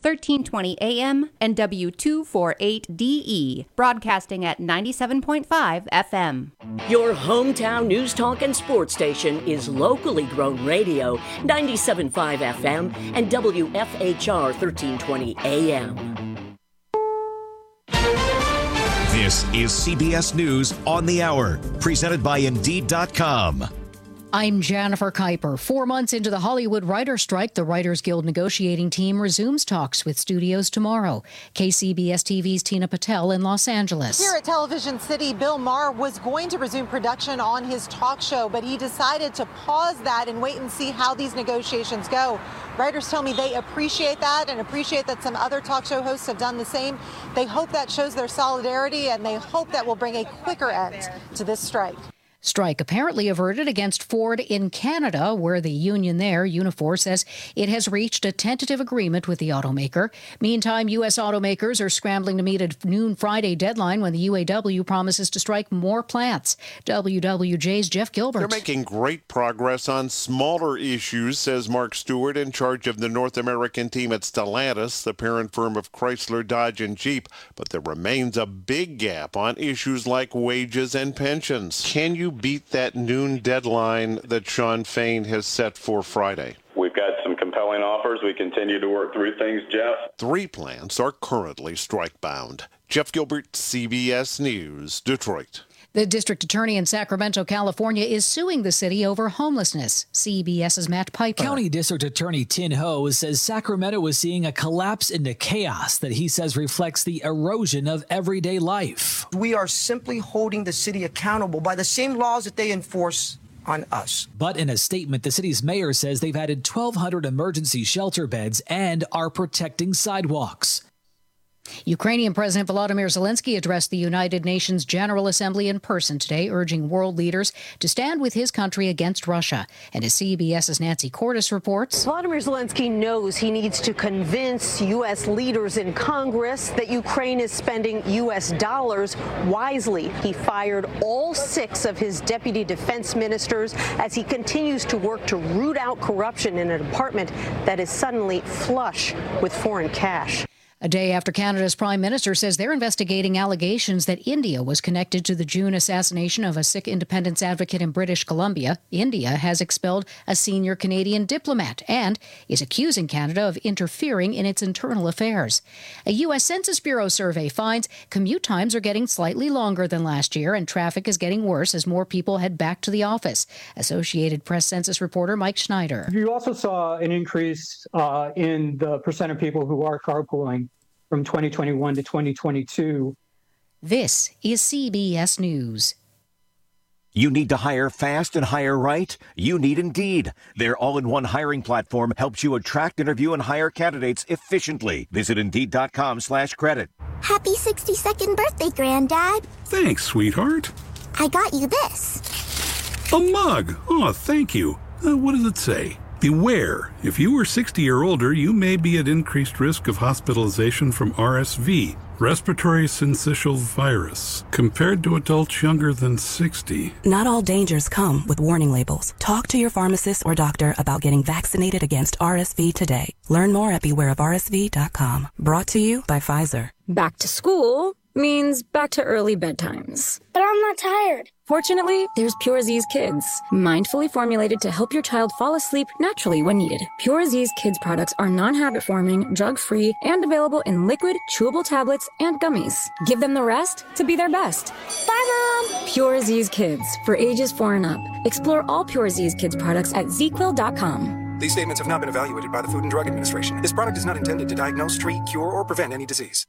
1320 AM, and W248DE, broadcasting at 97.5 FM. Your hometown news talk and sports station is locally grown radio, 97.5 FM and WFHR 1320 AM. This is CBS News on the Hour, presented by Indeed.com. I'm Jennifer Kuiper. 4 months into the Hollywood writer strike, the Writers Guild negotiating team resumes talks with studios tomorrow. KCBS TV's Tina Patel in Los Angeles. Here at Television City, Bill Maher was going to resume production on his talk show, but he decided to pause that and wait and see how these negotiations go. Writers tell me they appreciate that and appreciate that some other talk show hosts have done the same. They hope that shows their solidarity, and they hope that will bring a quicker end to this strike. Strike apparently averted against Ford in Canada, where the union there, Unifor, says it has reached a tentative agreement with the automaker. Meantime, U.S. automakers are scrambling to meet a noon Friday deadline when the UAW promises to strike more plants. WWJ's Jeff Gilbert. They're making great progress on smaller issues, says Mark Stewart, in charge of the North American team at Stellantis, the parent firm of Chrysler, Dodge, and Jeep. But there remains a big gap on issues like wages and pensions. Can you beat that noon deadline that Shawn Fain has set for Friday? We've got some compelling offers. We continue to work through things, Jeff. 3 plants are currently strike-bound. Jeff Gilbert, CBS News, Detroit. The district attorney in Sacramento, California, is suing the city over homelessness. CBS's Matt Piper. County District Attorney Tin Ho says Sacramento is seeing a collapse into chaos that he says reflects the erosion of everyday life. We are simply holding the city accountable by the same laws that they enforce on us. But in a statement, the city's mayor says they've added 1,200 emergency shelter beds and are protecting sidewalks. Ukrainian President Volodymyr Zelensky addressed the United Nations General Assembly in person today, urging world leaders to stand with his country against Russia. And as CBS's Nancy Cordes reports, Volodymyr Zelensky knows he needs to convince U.S. leaders in Congress that Ukraine is spending U.S. dollars wisely. He fired all 6 of his deputy defense ministers as he continues to work to root out corruption in a department that is suddenly flush with foreign cash. A day after Canada's Prime Minister says they're investigating allegations that India was connected to the June assassination of a Sikh independence advocate in British Columbia, India has expelled a senior Canadian diplomat and is accusing Canada of interfering in its internal affairs. A U.S. Census Bureau survey finds commute times are getting slightly longer than last year and traffic is getting worse as more people head back to the office. Associated Press Census reporter Mike Schneider. You also saw an increase in the percent of people who are carpooling from 2021 to 2022. This is CBS News. You need to hire fast and hire right? You need Indeed. Their all-in-one hiring platform helps you attract, interview, and hire candidates efficiently. Visit Indeed.com/credit. Happy 62nd birthday, Granddad. Thanks, sweetheart. I got you this. A mug. Oh, thank you. What does it say? Beware, if you are 60 or older, you may be at increased risk of hospitalization from RSV, respiratory syncytial virus, compared to adults younger than 60. Not all dangers come with warning labels. Talk to your pharmacist or doctor about getting vaccinated against RSV today. Learn more at bewareofrsv.com. Brought to you by Pfizer. Back to school means back to early bedtimes. But I'm not tired. Fortunately, there's Pure Z's Kids, mindfully formulated to help your child fall asleep naturally when needed. Pure Z's Kids products are non-habit forming, drug-free, and available in liquid, chewable tablets, and gummies. Give them the rest to be their best. Bye, Mom! Pure Z's Kids, for ages 4 and up. Explore all Pure Z's Kids products at ZQuil.com. These statements have not been evaluated by the Food and Drug Administration. This product is not intended to diagnose, treat, cure, or prevent any disease.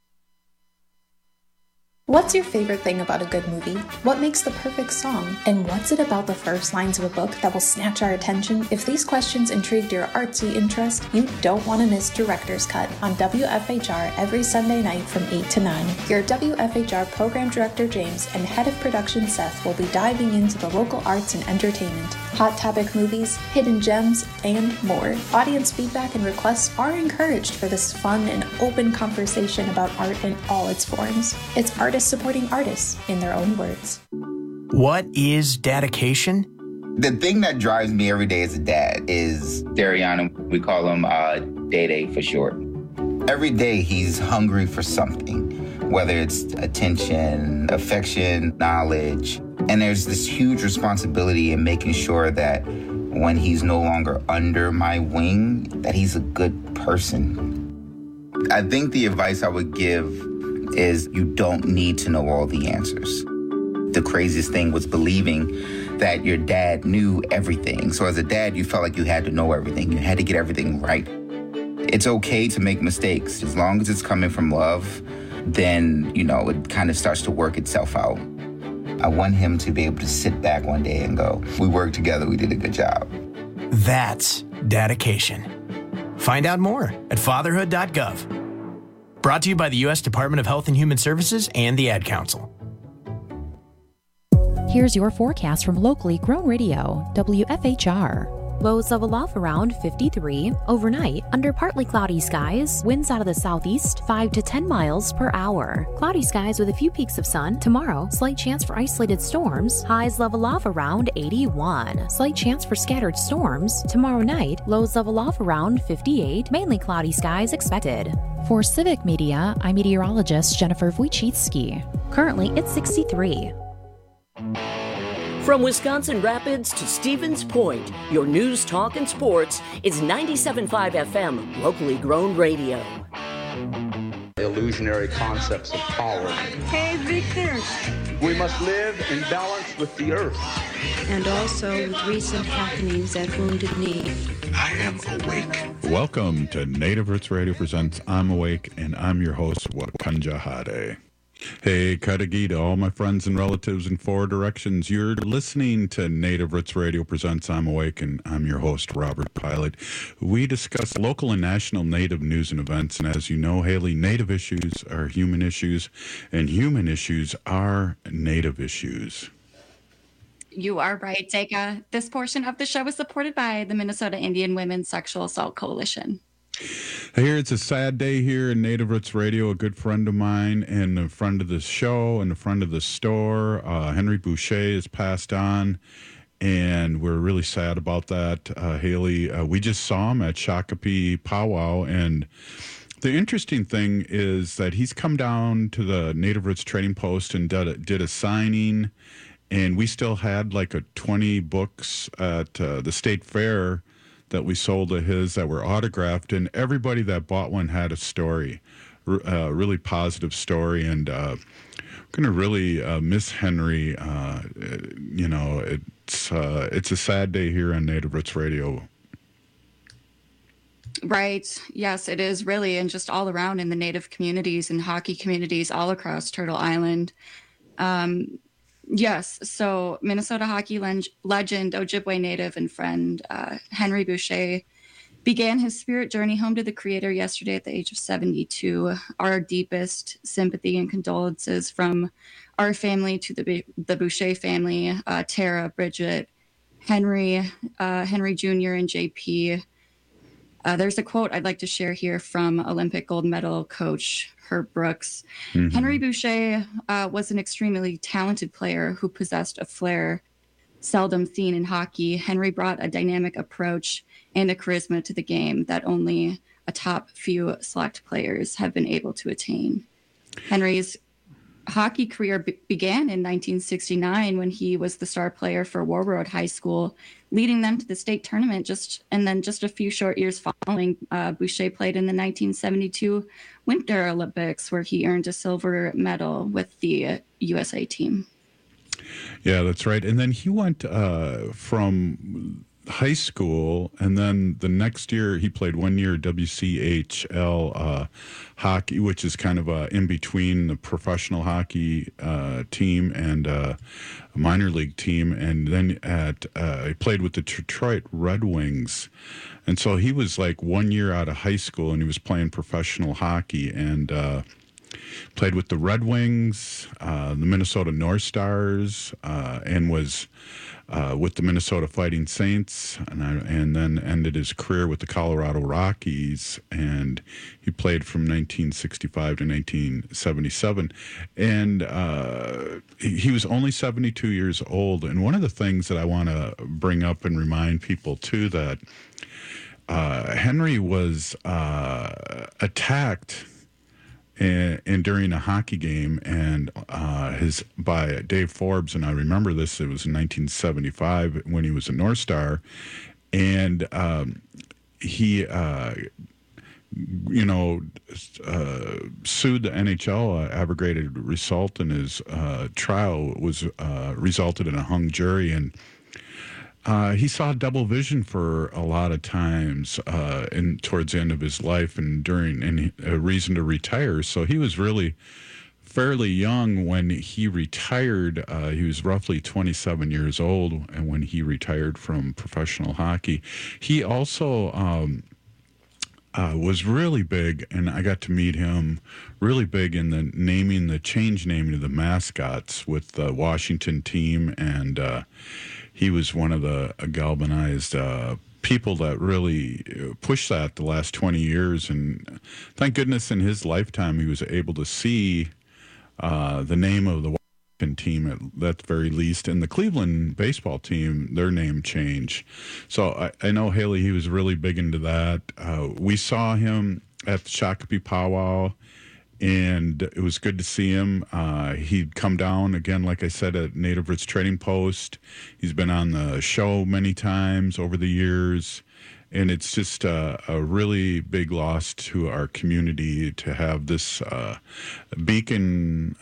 What's your favorite thing about a good movie? What makes the perfect song? And what's it about the first lines of a book that will snatch our attention? If these questions intrigued your artsy interest, you don't want to miss Director's Cut on WFHR every Sunday night from 8 to 9. Your WFHR Program Director James and Head of Production Seth will be diving into the local arts and entertainment, hot topic movies, hidden gems, and more. Audience feedback and requests are encouraged for this fun and open conversation about art in all its forms. It's artists supporting artists in their own words. What is dedication? The thing that drives me every day as a dad is Dariana. We call him Day Day for short. Every day he's hungry for something, whether it's attention, affection, knowledge. And there's this huge responsibility in making sure that when he's no longer under my wing, that he's a good person. I think the advice I would give is you don't need to know all the answers. The craziest thing was believing that your dad knew everything. So as a dad, you felt like you had to know everything. You had to get everything right. It's okay to make mistakes. As long as it's coming from love, then, it kind of starts to work itself out. I want him to be able to sit back one day and go, we worked together, we did a good job. That's dedication. Find out more at fatherhood.gov. Brought to you by the U.S. Department of Health and Human Services and the Ad Council. Here's your forecast from locally grown radio, WFHR. Lows level off around 53. Overnight, under partly cloudy skies, winds out of the southeast 5 to 10 miles per hour. Cloudy skies with a few peaks of sun. Tomorrow, slight chance for isolated storms. Highs level off around 81. Slight chance for scattered storms. Tomorrow night, lows level off around 58. Mainly cloudy skies expected. For Civic Media, I'm meteorologist Jennifer Wojcicki. Currently, it's 63. From Wisconsin Rapids to Stevens Point, your news, talk, and sports is 97.5 FM, locally grown radio. Illusionary concepts of power. Hey, Victor. We must live in balance with the earth. And also with recent happenings at Wounded Knee. I am awake. Welcome to Native Roots Radio presents I'm Awake, and I'm your host, Wakanja Hade. Hey, Kadagi to all my friends and relatives in 4 directions. You're listening to Native Roots Radio presents I'm Awake, and I'm your host, Robert Pilot. We discuss local and national Native news and events, and as you know, Haley, Native issues are human issues, and human issues are Native issues. You are right, Zeka. This portion of the show is supported by the Minnesota Indian Women's Sexual Assault Coalition. Here, it's a sad day here in Native Roots Radio. A good friend of mine and a friend of the show and a friend of the store, Henry Boucher, has passed on, and we're really sad about that. Haley, we just saw him at Shakopee Powwow, and the interesting thing is that he's come down to the Native Roots Trading Post and did a signing, and we still had like 20 books at the State Fair that we sold of his that were autographed, and everybody that bought one had a story, a really positive story, and I'm going to really miss Henry. It's a sad day here on Native Roots Radio. Right. Yes, it is really, and just all around in the Native communities and hockey communities all across Turtle Island. Yes, so Minnesota hockey legend, Ojibwe native and friend Henry Boucher began his spirit journey home to the Creator yesterday at the age of 72. Our deepest sympathy and condolences from our family to the Boucher family, Tara, Bridget, Henry Jr., and JP. There's a quote I'd like to share here from Olympic gold medal coach Herb Brooks. Mm-hmm. Henry Boucher was an extremely talented player who possessed a flair seldom seen in hockey. Henry brought a dynamic approach and a charisma to the game that only a top few select players have been able to attain. Henry's hockey career began in 1969 when he was the star player for Warroad High School, leading them to the state tournament. Just a few short years following, Boucher played in the 1972 Winter Olympics, where he earned a silver medal with the USA team. Yeah, that's right. And then he went from high school, and then the next year he played 1 year WCHL hockey, which is kind of in between the professional hockey team and a minor league team, and then he played with the Detroit Red Wings, and so he was like 1 year out of high school and he was playing professional hockey, and played with the Red Wings, the Minnesota North Stars, and was with the Minnesota Fighting Saints, and then ended his career with the Colorado Rockies, and he played from 1965 to 1977, and he was only 72 years old. And one of the things that I want to bring up and remind people too, that Henry was attacked during a hockey game, and by Dave Forbes, and I remember this. It was in 1975 when he was a North Star, and he sued the NHL. Abrogated result in his trial was resulted in a hung jury, and he saw double vision for a lot of times towards the end of his life and during a reason to retire. So he was really fairly young when he retired. He was roughly 27 years old, and when he retired from professional hockey, he also was really big, and I got to meet him, really big in the naming of the mascots with the Washington team, and he was one of the galvanized people that really pushed that the last 20 years, and thank goodness in his lifetime he was able to see the name of the Washington team at the very least, and the Cleveland baseball team, their name change. So I know Haley, he was really big into that. We saw him at the Shakopee Powwow, and it was good to see him. He'd come down again, like I said, at Native Roots Trading Post. He's been on the show many times over the years, and it's just a really big loss to our community to have this beacon,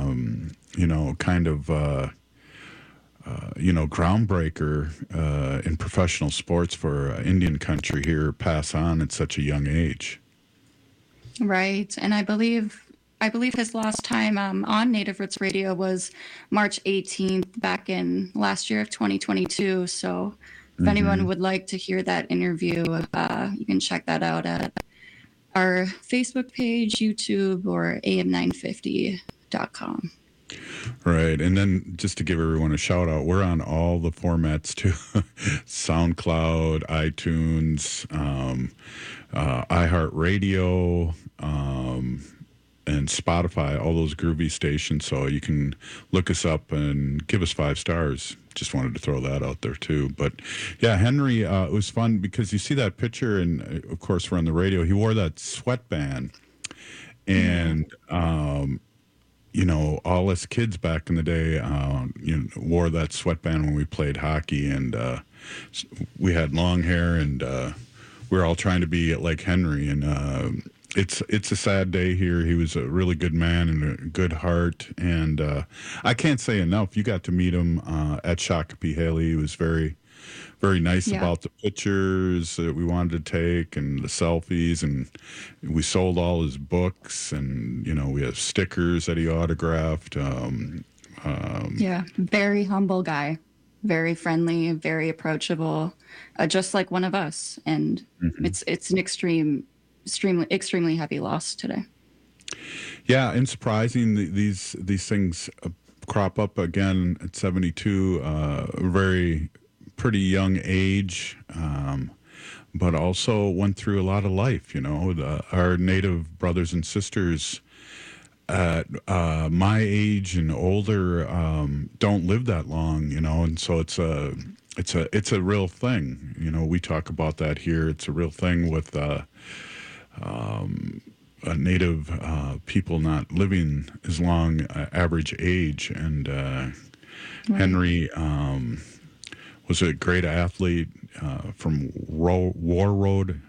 groundbreaker in professional sports for Indian country here pass on at such a young age. Right, and I believe his last time on Native Roots Radio was March 18th back in last year of 2022. So if anyone would like to hear that interview, you can check that out at our Facebook page, YouTube, or am950.com. Right, and then just to give everyone a shout out, we're on all the formats too: SoundCloud, iTunes, iHeartRadio, and Spotify, all those groovy stations. So you can look us up and give us 5 stars. Just wanted to throw that out there too. But yeah, Henry, it was fun because you see that picture, and of course we're on the radio. He wore that sweatband, and all us kids back in the day, wore that sweatband when we played hockey, and we had long hair, and we were all trying to be like Henry. And it's a sad day here. He was a really good man and a good heart, and I can't say enough. You got to meet him at Shakopee, Haley. He was very, very nice about the pictures that we wanted to take and the selfies, and we sold all his books, and we have stickers that he autographed. Very humble guy, very friendly, very approachable, just like one of us. And it's an extremely heavy loss today. Yeah, and surprising, these things crop up again at 72, pretty young age, but also went through a lot of life. Our Native brothers and sisters at my age and older don't live that long, and so it's a real thing. We talk about that here. It's a real thing with Native people not living as long average age, and Henry was a great athlete from War Road,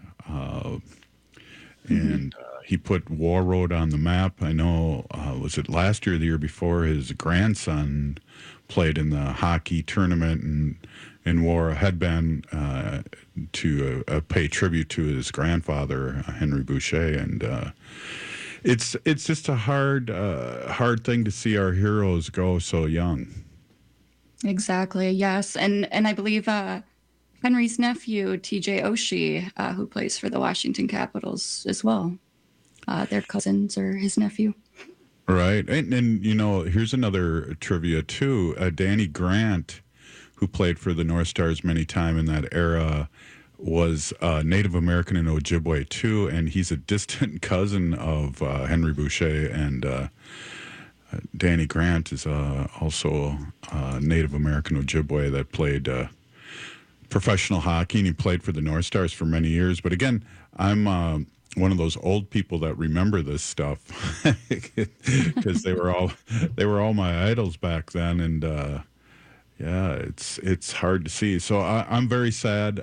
and he put War Road on the map. I know, was it last year or the year before, his grandson played in the hockey tournament and wore a headband to pay tribute to his grandfather, Henry Boucher. And it's just a hard thing to see our heroes go so young. Exactly, yes. And I believe Henry's nephew, TJ Oshie, who plays for the Washington Capitals as well. Their cousins or his nephew. Right. And here's another trivia, too. Danny Grant, who played for the North Stars many times in that era, was Native American in Ojibwe, too, and he's a distant cousin of Henry Boucher, and Danny Grant is also Native American Ojibwe that played professional hockey, and he played for the North Stars for many years. But again, I'm one of those old people that remember this stuff because they were all my idols back then, and yeah, it's hard to see. So I'm very sad.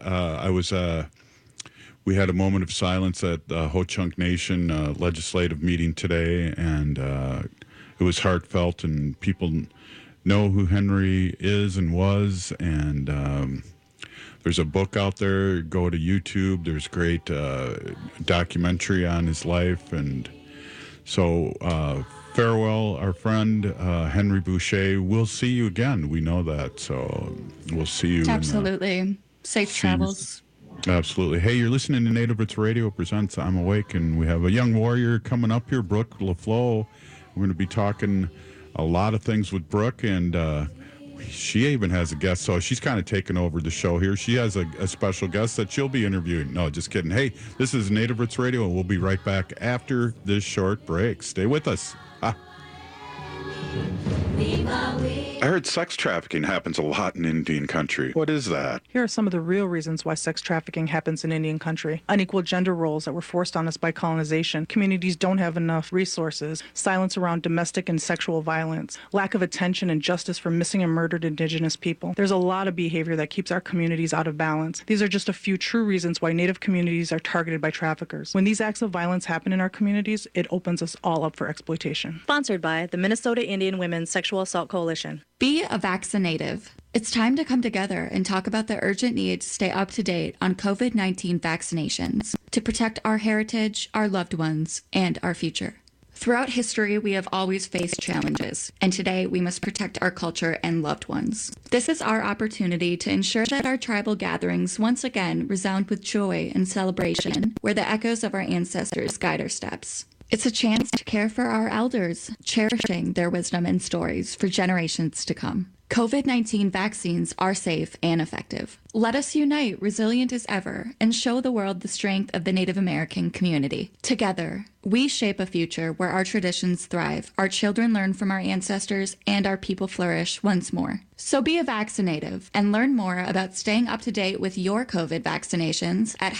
We had a moment of silence at the Ho-Chunk Nation legislative meeting today, and it was heartfelt, and people know who Henry is and was, and there's a book out there. Go to YouTube. There's great documentary on his life, and so farewell, our friend Henry Boucher. We'll see you again. We know that, so we'll see you. Absolutely. Safe travels. Absolutely. Hey, you're listening to Native Roots Radio presents I'm Awake, and we have a young warrior coming up here, Brooke LaFleur. We're going to be talking a lot of things with Brooke, and she even has a guest, so she's kind of taking over the show here. She has a special guest that she'll be interviewing. No, just kidding. Hey, this is Native Roots Radio, and we'll be right back after this short break. Stay with us. I heard sex trafficking happens a lot in Indian country. What is that? Here are some of the real reasons why sex trafficking happens in Indian country. Unequal gender roles that were forced on us by colonization. Communities don't have enough resources. Silence around domestic and sexual violence. Lack of attention and justice for missing and murdered Indigenous people. There's a lot of behavior that keeps our communities out of balance. These are just a few true reasons why Native communities are targeted by traffickers. When these acts of violence happen in our communities, it opens us all up for exploitation. Sponsored by the Minnesota Indian Women's Sexual Assault Coalition. Be a vaccinative. It's time to come together and talk about the urgent need to stay up to date on COVID-19 vaccinations to protect our heritage, our loved ones, and our future. Throughout history, we have always faced challenges, and today we must protect our culture and loved ones. This is our opportunity to ensure that our tribal gatherings once again resound with joy and celebration, where the echoes of our ancestors guide our steps. It's a chance to care for our elders, cherishing their wisdom and stories for generations to come. COVID-19 vaccines are safe and effective. Let us unite, resilient as ever, and show the world the strength of the Native American community. Together, we shape a future where our traditions thrive, our children learn from our ancestors, and our people flourish once more. So be a vaccinative and learn more about staying up to date with your COVID vaccinations at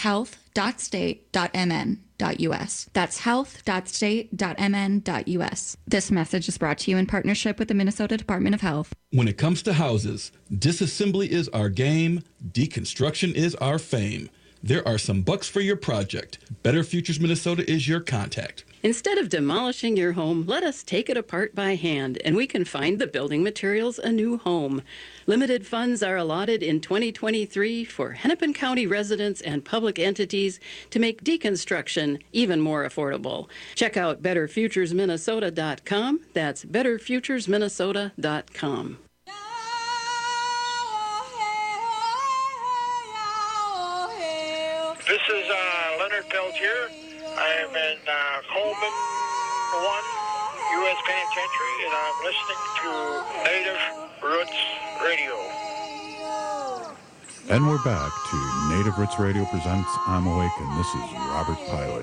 health.state.mn.us. That's health.state.mn.us. This message is brought to you in partnership with the Minnesota Department of Health. When it comes to houses, disassembly is our game, deconstruction is our fame. There are some bucks for your project. Better Futures Minnesota is your contact. Instead of demolishing your home, let us take it apart by hand, and we can find the building materials a new home. Limited funds are allotted in 2023 for Hennepin County residents and public entities to make deconstruction even more affordable. Check out betterfuturesminnesota.com. That's betterfuturesminnesota.com. This is Leonard Peltier. I am in Coleman 1, U.S. Penitentiary, and I'm listening to Native Roots Radio. And we're back to Native Roots Radio presents I'm Awake, and this is Robert Pilot.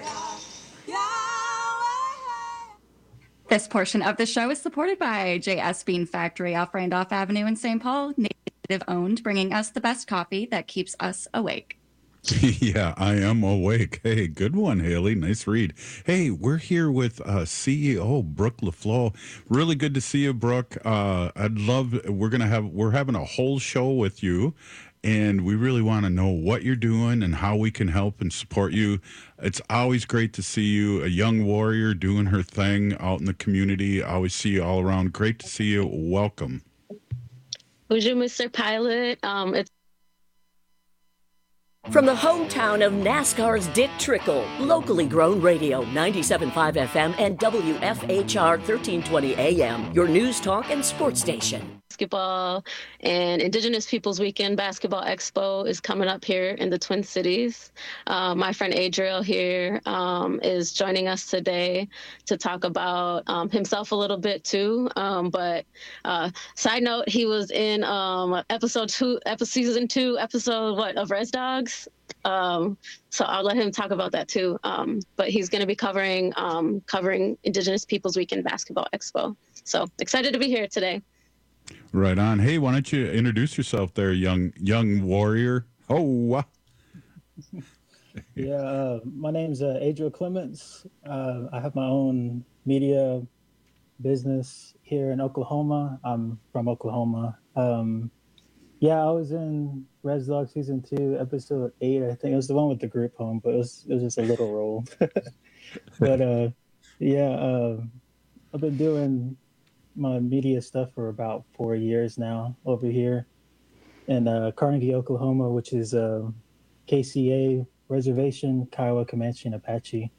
This portion of the show is supported by J.S. Bean Factory off Randolph Avenue in St. Paul, Native owned, bringing us the best coffee that keeps us awake. Yeah, I am awake. Hey, good one, Haley. Nice read. Hey, we're here with CEO Brooke LaFleur. Really good to see you, Brooke. We're having a whole show with you, and we really want to know what you're doing and how we can help and support you. It's always great to see you, a young warrior doing her thing out in the community. I always see you all around. Great to see you. Welcome. Bonjour, Mr. Pilot. It's From the hometown of NASCAR's Dick Trickle, locally grown radio, 97.5 FM and WFHR 1320 AM, your news talk and sports station. Basketball and Indigenous Peoples Weekend Basketball Expo is coming up here in the Twin Cities. My friend Adriel here is joining us today to talk about himself a little bit too. But side note, he was in season 2, episode of Res Dogs. So I'll let him talk about that too. But he's going to be covering Indigenous Peoples Weekend Basketball Expo. So excited to be here today. Right on. Hey, why don't you introduce yourself there, young warrior? Oh, Yeah, my name's Adriel Clements. I have my own media business here in Oklahoma. I'm from Oklahoma. Yeah, I was in Res Dog season 2, episode 8. I think it was the one with the group home, but it was just a little role. But yeah, I've been doing my media stuff for about 4 years now over here in Carnegie, Oklahoma, which is KCA Reservation, Kiowa, Comanche, and Apache.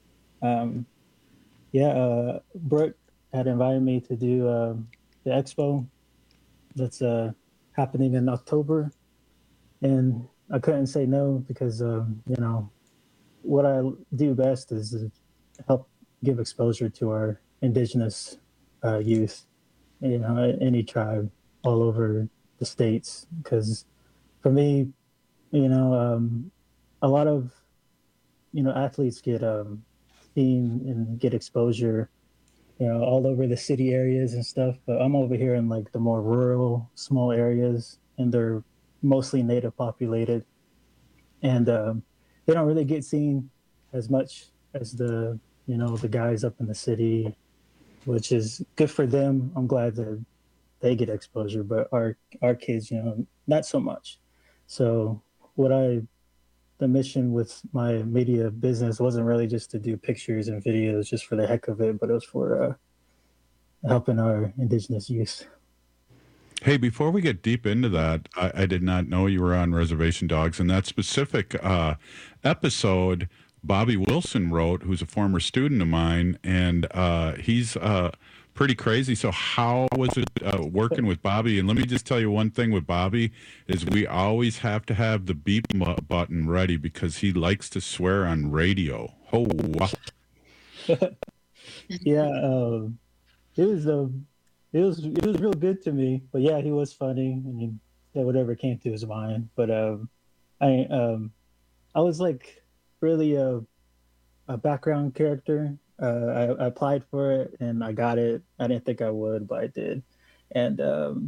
Brooke had invited me to do the expo that's happening in October, and I couldn't say no because what I do best is to help give exposure to our indigenous youth, any tribe all over the states. Because for me, a lot of athletes get seen and get exposure all over the city areas and stuff, but I'm over here in like the more rural small areas, and they're mostly native populated, and they don't really get seen as much as the guys up in the city, which is good for them. I'm glad that they get exposure, but our kids not so much. So the mission with my media business wasn't really just to do pictures and videos just for the heck of it, but it was for helping our indigenous youth. Hey, before we get deep into that, I did not know you were on Reservation Dogs. And that specific episode, Bobby Wilson wrote, who's a former student of mine, and he's pretty crazy. So how was it working with Bobby? And let me just tell you one thing with Bobby is we always have to have the beep button ready because he likes to swear on radio. Oh, wow. Yeah, it was real good to me. But yeah, he was funny. I mean, whatever came to his mind. But I was like really a background character. I applied for it and I got it. I didn't think I would, but I did. And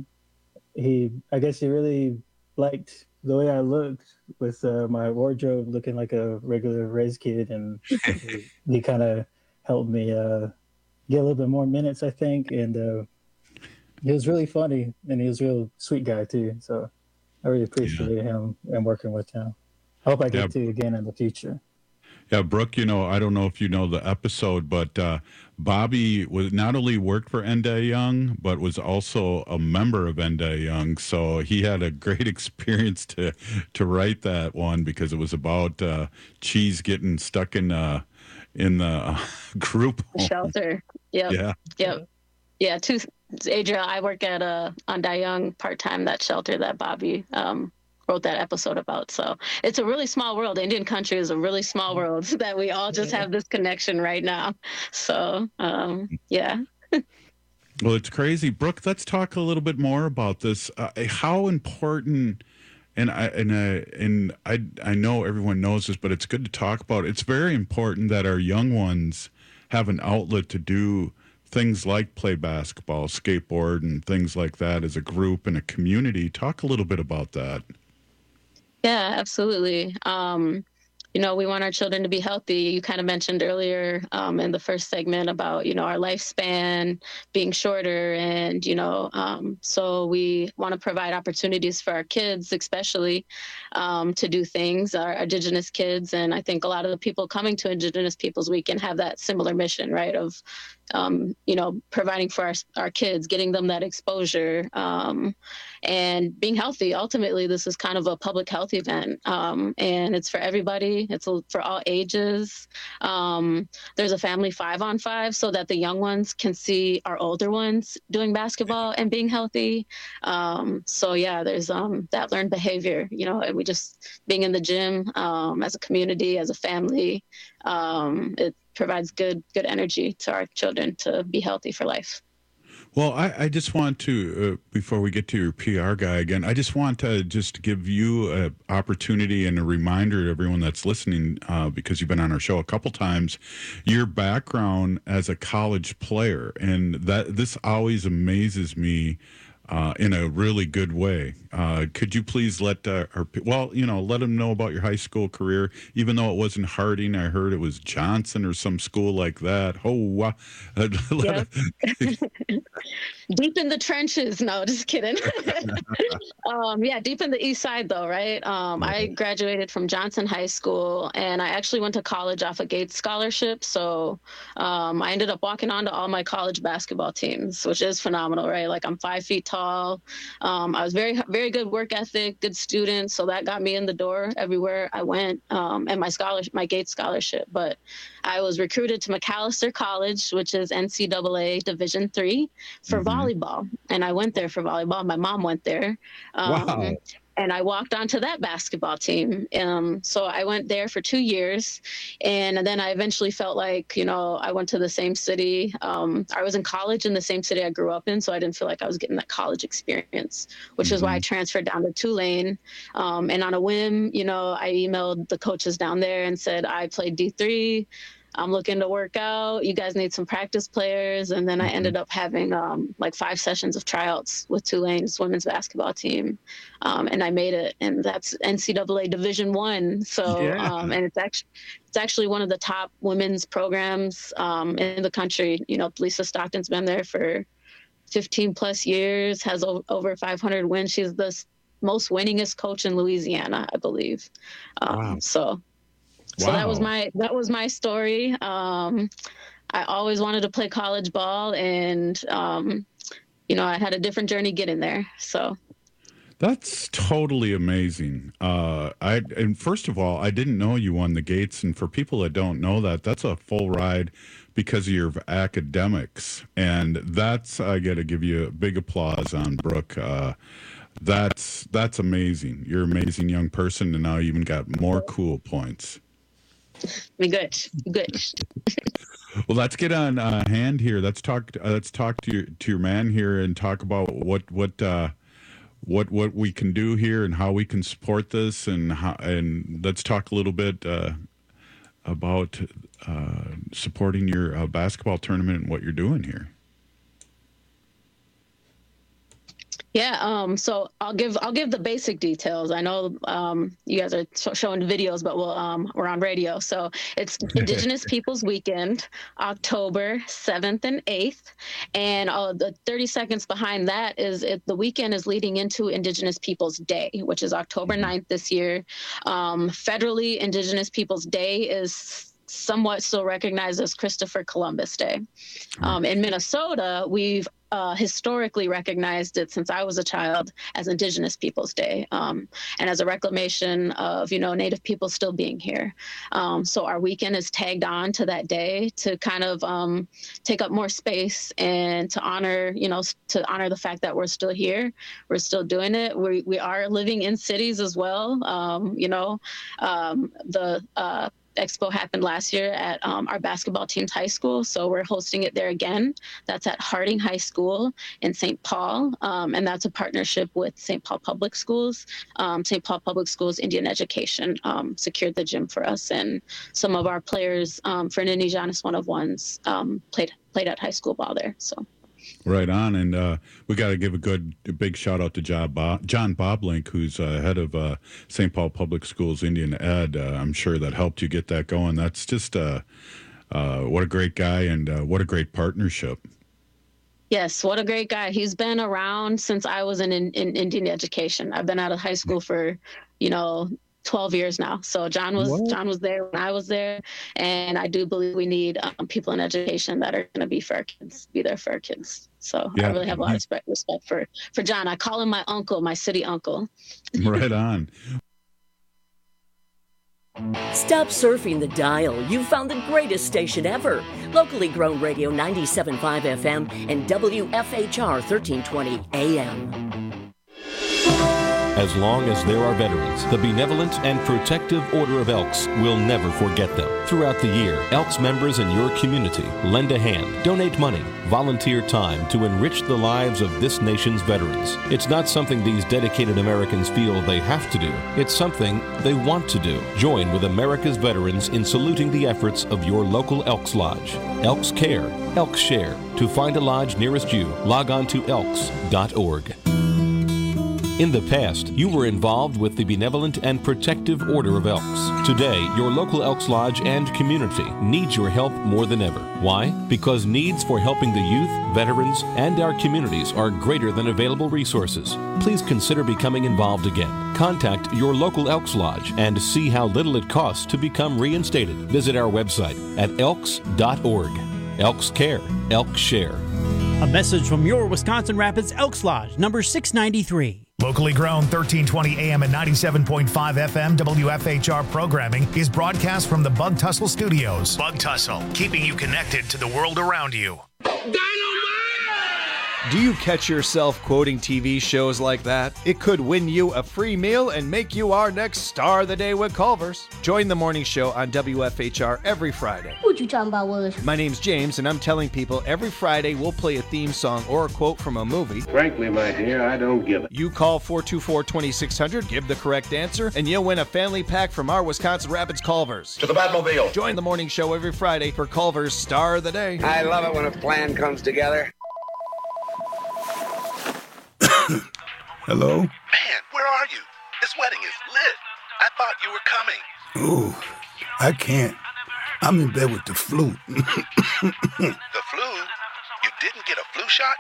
I guess he really liked the way I looked with my wardrobe looking like a regular Rez kid, and he kind of helped me get a little bit more minutes, I think. And he was really funny, and he was a real sweet guy too. So I really appreciate him and working with him. I hope I get to again in the future. Yeah, Brooke, I don't know if you know the episode, but Bobby was not only worked for Enday Young, but was also a member of Enday Young. So he had a great experience to write that one because it was about Cheese getting stuck in the group home. Shelter. Yep. Yeah. Yep. Yeah. Adriel, I work at Enday Young part-time, that shelter that Bobby wrote that episode about. So it's a really small world. Indian country is a really small world that we all just have this connection right now. So yeah. Well, it's crazy. Brooke, let's talk a little bit more about this. How important, and I know everyone knows this, but it's good to talk about. It's very important that our young ones have an outlet to do things like play basketball, skateboard, and things like that as a group and a community. Talk a little bit about that. Yeah, absolutely. We want our children to be healthy. You kind of mentioned earlier in the first segment about, our lifespan being shorter. And, so we want to provide opportunities for our kids, especially to do things, our Indigenous kids. And I think a lot of the people coming to Indigenous Peoples Weekend have that similar mission, right, of providing for our kids, getting them that exposure, and being healthy. Ultimately, this is kind of a public health event, and it's for everybody. It's for all ages. There's a family 5-on-5 so that the young ones can see our older ones doing basketball and being healthy. So yeah, there's that learned behavior, and we just being in the gym as a community, as a family, it provides good energy to our children to be healthy for life. Well, I just want to, before we get to your PR guy again, I just want to just give you an opportunity and a reminder to everyone that's listening, because you've been on our show a couple times, your background as a college player. And that this always amazes me in a really good way. Could you please let let them know about your high school career, even though it wasn't Harding. I heard it was Johnson or some school like that. Deep in the trenches. No, just kidding. Deep in the east side though, right? I graduated from Johnson High School, and I actually went to college off a Gates scholarship. So I ended up walking onto all my college basketball teams, which is phenomenal, right? Like, I'm 5 feet tall. I was very, very good work ethic, good student. So that got me in the door everywhere I went, and my Gates scholarship. But I was recruited to Macalester College, which is NCAA Division III, for volleyball. And I went there for volleyball. My mom went there. Wow. And I walked onto that basketball team. So I went there for 2 years. And then I eventually felt like, I went to the same city. I was in college in the same city I grew up in. So I didn't feel like I was getting that college experience, which is why I transferred down to Tulane. And on a whim, I emailed the coaches down there and said, I played D3. I'm looking to work out. You guys need some practice players. And then I ended up having 5 sessions of tryouts with Tulane's women's basketball team. And I made it. And that's NCAA Division I. So, and it's actually one of the top women's programs in the country. Lisa Stockton's been there for 15 plus years, has over 500 wins. She's the most winningest coach in Louisiana, I believe. Wow. So that was my story. I always wanted to play college ball, and I had a different journey getting there. So that's totally amazing. And first of all, I didn't know you won the Gates, and for people that don't know that, that's a full ride because of your academics, and I got to give you a big applause on, Brooke. That's amazing. You're an amazing young person, and now you even got more cool points. Good. Well, let's get on hand here. Let's talk to your man here and talk about what we can do here and how we can support this, and let's talk a little bit about supporting your basketball tournament and what you're doing here. Yeah, so I'll give the basic details. I know you guys are showing videos, but we're on radio. So it's Indigenous Peoples Weekend, October 7th and 8th. And the 30 seconds behind that is the weekend is leading into Indigenous Peoples Day, which is October 9th this year. Federally, Indigenous Peoples Day is somewhat still recognized as Christopher Columbus Day. In Minnesota, we've historically recognized it since I was a child as Indigenous Peoples Day, and as a reclamation of Native people still being here. So our weekend is tagged on to that day to kind of take up more space and to honor the fact that we're still here, we're still doing it. We are living in cities as well. The Expo happened last year at our basketball team's high school, so we're hosting it there again. That's at Harding High School in St. Paul, and that's a partnership with St. Paul Public Schools. St. Paul Public Schools Indian Education secured the gym for us, and some of our players for Ninijanis 1-of-1s played at high school ball there. So. Right on, and we got to give a big shout out to John Boblink, who's head of St. Paul Public Schools Indian Ed. I'm sure that helped you get that going. That's just what a great guy, and what a great partnership. Yes, what a great guy. He's been around since I was in Indian education. I've been out of high school for 12 years now. So John was there when I was there, and I do believe we need people in education that are going to be there for our kids. So I really have a lot of respect for John. I call him my uncle, my city uncle. Right on. Stop surfing the dial. You've found the greatest station ever. Locally grown radio 97.5 FM and WFHR 1320 AM. As long as there are veterans, the Benevolent and Protective Order of Elks will never forget them. Throughout the year, Elks members in your community lend a hand, donate money, volunteer time to enrich the lives of this nation's veterans. It's not something these dedicated Americans feel they have to do. It's something they want to do. Join with America's veterans in saluting the efforts of your local Elks Lodge. Elks Care, Elks Share. To find a lodge nearest you, log on to elks.org. In the past, you were involved with the Benevolent and Protective Order of Elks. Today, your local Elks Lodge and community needs your help more than ever. Why? Because needs for helping the youth, veterans, and our communities are greater than available resources. Please consider becoming involved again. Contact your local Elks Lodge and see how little it costs to become reinstated. Visit our website at elks.org. Elks Care, Elks Share. A message from your Wisconsin Rapids Elks Lodge, number 693. Locally grown 1320 AM and 97.5 FM WFHR programming is broadcast from the Bug Tussle Studios. Bug Tussle, keeping you connected to the world around you. Do you catch yourself quoting TV shows like that? It could win you a free meal and make you our next star of the day with Culver's. Join the morning show on WFHR every Friday. What you talking about, Willis? My name's James, and I'm telling people every Friday we'll play a theme song or a quote from a movie. Frankly, my dear, I don't give it. You call 424-2600, give the correct answer, and you'll win a family pack from our Wisconsin Rapids Culver's. To the Batmobile. Join the morning show every Friday for Culver's Star of the Day. I love it when a plan comes together. Hello? Man, where are you? This wedding is lit. I thought you were coming. Oh, I can't. I'm in bed with the flu. The flu? You didn't get a flu shot?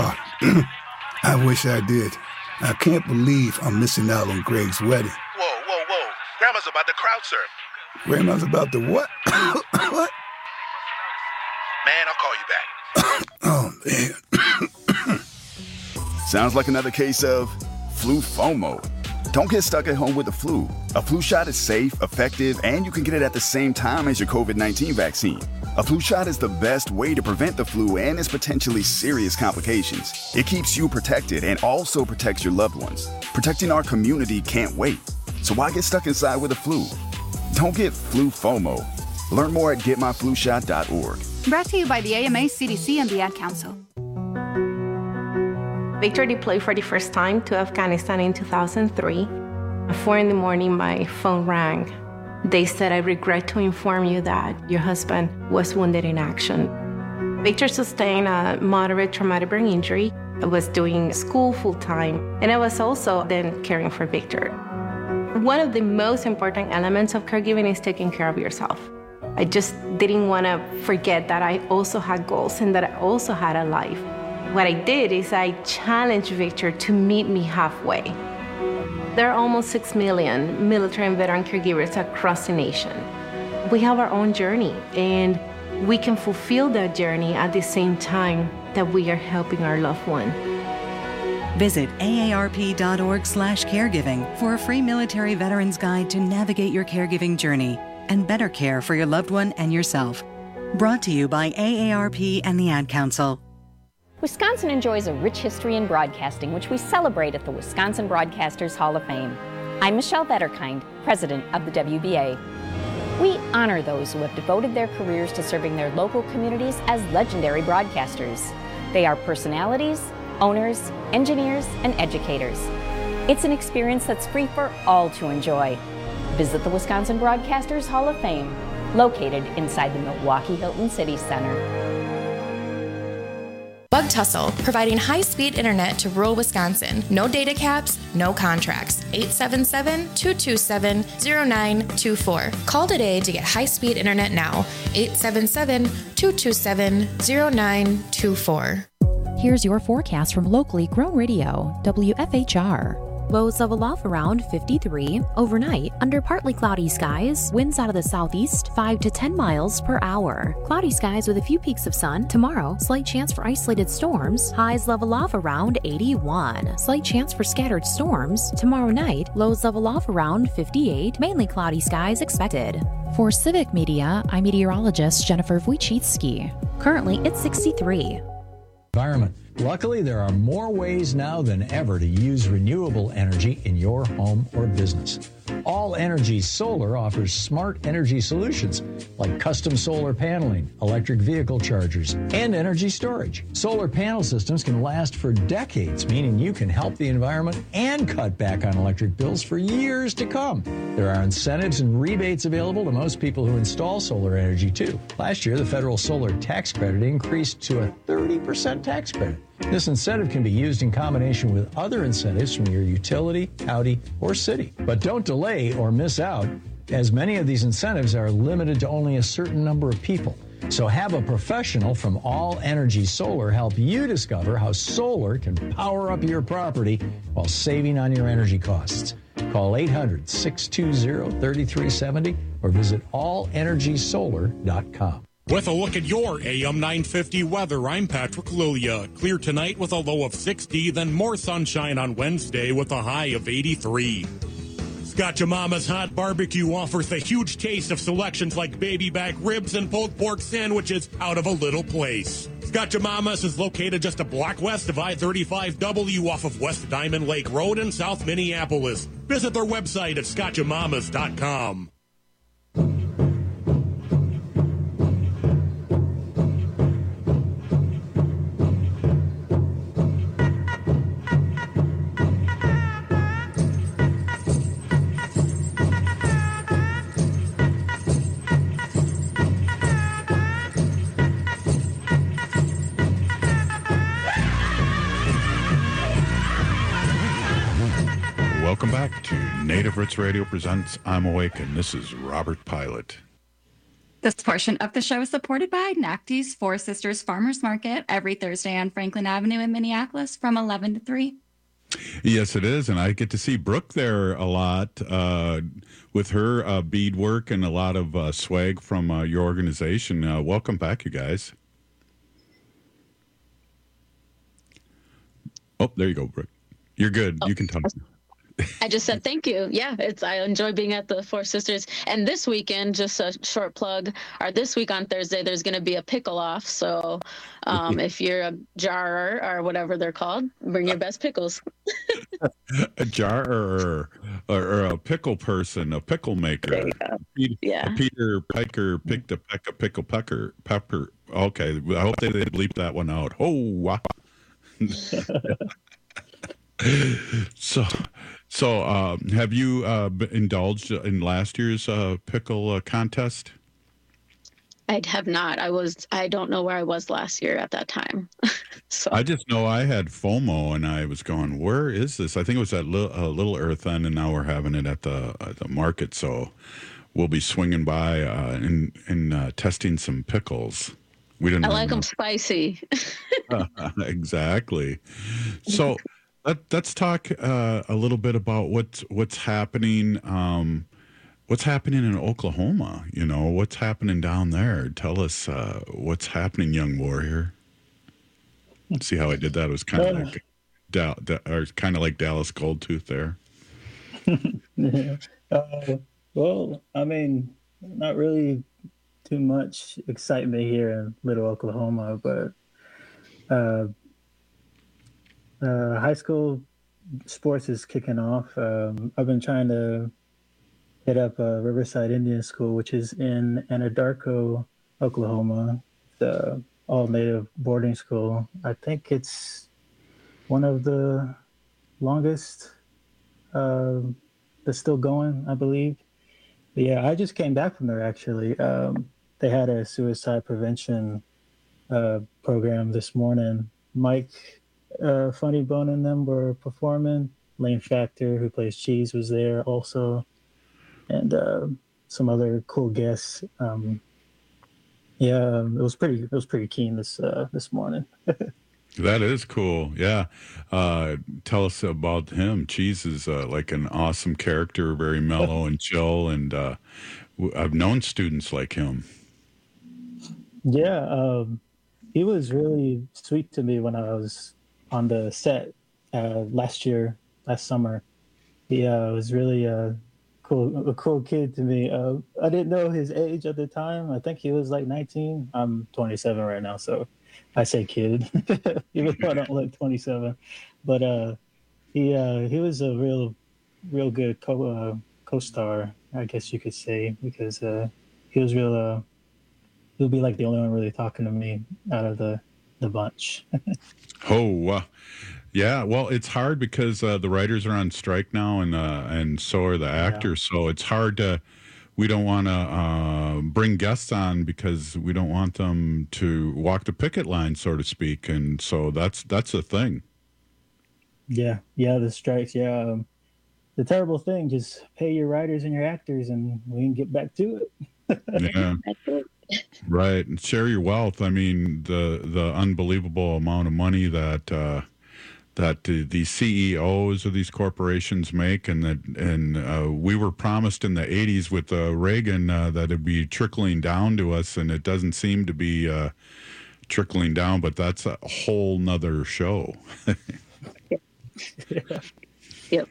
I wish I did. I can't believe I'm missing out on Greg's wedding. Whoa. Grandma's about to crowd surf. Grandma's about to what? What? Man, I'll call you back. Oh, man. Sounds like another case of flu FOMO. Don't get stuck at home with the flu. A flu shot is safe, effective, and you can get it at the same time as your COVID-19 vaccine. A flu shot is the best way to prevent the flu and its potentially serious complications. It keeps you protected and also protects your loved ones. Protecting our community can't wait. So why get stuck inside with the flu? Don't get flu FOMO. Learn more at getmyflushot.org. Brought to you by the AMA, CDC, and the Ad Council. Victor deployed for the first time to Afghanistan in 2003. At 4 a.m, my phone rang. They said, "I regret to inform you that your husband was wounded in action." Victor sustained a moderate traumatic brain injury. I was doing school full-time, and I was also then caring for Victor. One of the most important elements of caregiving is taking care of yourself. I just didn't want to forget that I also had goals and that I also had a life. What I did is I challenged Victor to meet me halfway. There are almost 6 million military and veteran caregivers across the nation. We have our own journey, and we can fulfill that journey at the same time that we are helping our loved one. Visit aarp.org/caregiving for a free military veterans guide to navigate your caregiving journey and better care for your loved one and yourself. Brought to you by AARP and the Ad Council. Wisconsin enjoys a rich history in broadcasting, which we celebrate at the Wisconsin Broadcasters Hall of Fame. I'm Michelle Vetterkind, president of the WBA. We honor those who have devoted their careers to serving their local communities as legendary broadcasters. They are personalities, owners, engineers, and educators. It's an experience that's free for all to enjoy. Visit the Wisconsin Broadcasters Hall of Fame, located inside the Milwaukee Hilton City Center. Bug Tussle, providing high-speed internet to rural Wisconsin. No data caps, no contracts. 877-227-0924. Call today to get high-speed internet now. 877-227-0924. Here's your forecast from locally grown radio, WFHR. Lows of aloft around 53. Overnight, under partly cloudy skies. Winds out of the southeast, 5 to 10 miles per hour. Cloudy skies with a few peaks of sun. Tomorrow, slight chance for isolated storms. Highs level off around 81. Slight chance for scattered storms. Tomorrow night, lows level off around 58. Mainly cloudy skies expected. For Civic Media, I'm meteorologist Jennifer Wojcicki. Currently, it's 63. Environment. Luckily, there are more ways now than ever to use renewable energy in your home or business. All Energy Solar offers smart energy solutions like custom solar paneling, electric vehicle chargers, and energy storage. Solar panel systems can last for decades, meaning you can help the environment and cut back on electric bills for years to come. There are incentives and rebates available to most people who install solar energy, too. Last year, the federal solar tax credit increased to a 30% tax credit. This incentive can be used in combination with other incentives from your utility, county, or city. But don't delay or miss out, as many of these incentives are limited to only a certain number of people. So have a professional from All Energy Solar help you discover how solar can power up your property while saving on your energy costs. Call 800-620-3370 or visit allenergysolar.com. With a look at your AM 950 weather, I'm Patrick Lilia. Clear tonight with a low of 60, then more sunshine on Wednesday with a high of 83. Scotch Mama's Hot Barbecue offers a huge taste of selections like baby back ribs and pulled pork sandwiches out of a little place. Scotch Mama's is located just a block west of I-35W off of West Diamond Lake Road in South Minneapolis. Visit their website at scotchamamas.com. Welcome back to Native Roots Radio presents I'm Awake, and this is Robert Pilot. This portion of the show is supported by NACTI's Four Sisters Farmers Market every Thursday on Franklin Avenue in Minneapolis from 11 to 3. Yes, it is, and I get to see Brooke there a lot with her beadwork and a lot of swag from your organization. Welcome back, you guys. Oh, there you go, Brooke. You're good. You can talk. I just said thank you. Yeah, I enjoy being at the Four Sisters. And this weekend, just a short plug, this week on Thursday, there's going to be a pickle off. So if you're a jarrer or whatever they're called, bring your best pickles. A jarrer or a pickle person, a pickle maker. Yeah. Peter Piker picked a peck of pickle pepper. Okay, I hope they didn't bleep that one out. Oh, wow. So, have you indulged in last year's pickle contest? I have not. I don't know where I was last year at that time. So I just know I had FOMO, and I was going, "Where is this?" I think it was at Little Earth End, and now we're having it at the market. So we'll be swinging by and testing some pickles. We didn't. I like them spicy. Exactly. So. Let's talk a little bit about what's happening. What's happening in Oklahoma? You know, what's happening down there? Tell us what's happening, young warrior. See how I did that? It was kind of like Dallas Goldtooth there. Yeah. Well, I mean, not really too much excitement here in Little Oklahoma, but. High school sports is kicking off. I've been trying to hit up Riverside Indian School, which is in Anadarko, Oklahoma. The all-native boarding school. I think it's one of the longest that's still going, I believe. But yeah, I just came back from there, actually. They had a suicide prevention program this morning. Mike... Funny Bone and them were performing. Lane Factor, who plays Cheese, was there also, and some other cool guests. It was pretty keen this morning. That is cool. Yeah, tell us about him. Cheese is like an awesome character, very mellow and chill, and I've known students like him. Yeah, he was really sweet to me when I was on the set last summer. He was really a cool kid to me. I didn't know his age at the time. I think he was like 19. I'm 27 right now, so I say kid, even though I don't look 27. But he was a real good co-star, I guess you could say, because he was real. He'll be like the only one really talking to me out of the bunch. Yeah. Well, it's hard because the writers are on strike now, and so are the actors. Yeah. So it's hard to. We don't want to bring guests on because we don't want them to walk the picket line, so to speak. And so that's the thing. Yeah, the strikes. Yeah, the terrible thing. Just pay your writers and your actors, and we can get back to it. Yeah. Right, and share your wealth. I mean, the unbelievable amount of money that the CEOs of these corporations make, and we were promised in the 80s with Reagan that it'd be trickling down to us, and it doesn't seem to be trickling down. But that's a whole nother show. Yep.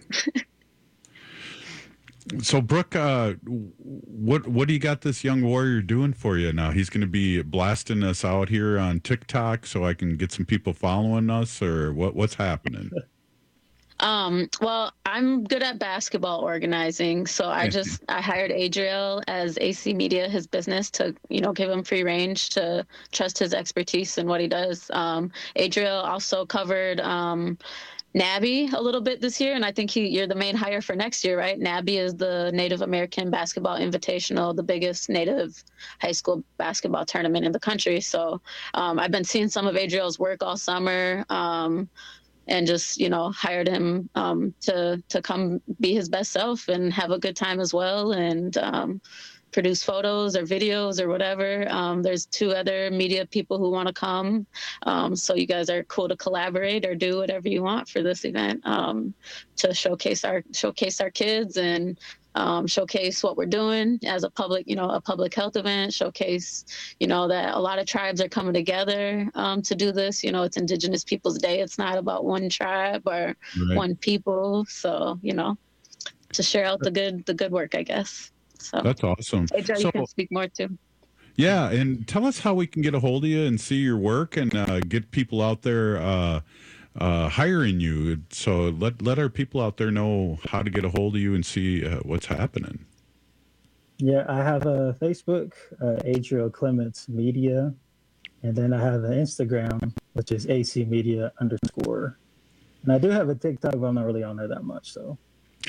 So, Brooke, what do you got this young warrior doing for you now? He's going to be blasting us out here on TikTok so I can get some people following us, or what's happening? Well, I'm good at basketball organizing, so I hired Adriel as AC Media, his business, to give him free range, to trust his expertise in what he does. Adriel also covered NABI a little bit this year, and I think you're the main hire for next year, right? NABI is the Native American Basketball Invitational, the biggest Native high school basketball tournament in the country. So I've been seeing some of Adriel's work all summer, and just hired him to come be his best self and have a good time as well, and produce photos or videos or whatever. There's 2 other media people who want to come. So you guys are cool to collaborate or do whatever you want for this event, to showcase our kids and showcase what we're doing as a public health event, showcase, that a lot of tribes are coming together to do this. It's Indigenous Peoples Day. It's not about one tribe or one people. So, to share out the good work, I guess. So that's awesome. Adriel, you can speak more too. Yeah, and tell us how we can get a hold of you and see your work and get people out there hiring you. So let our people out there know how to get a hold of you and see what's happening. Yeah, I have a Facebook, Adriel Clements Media, and then I have an Instagram, which is AC Media _. And I do have a TikTok, but I'm not really on there that much. So.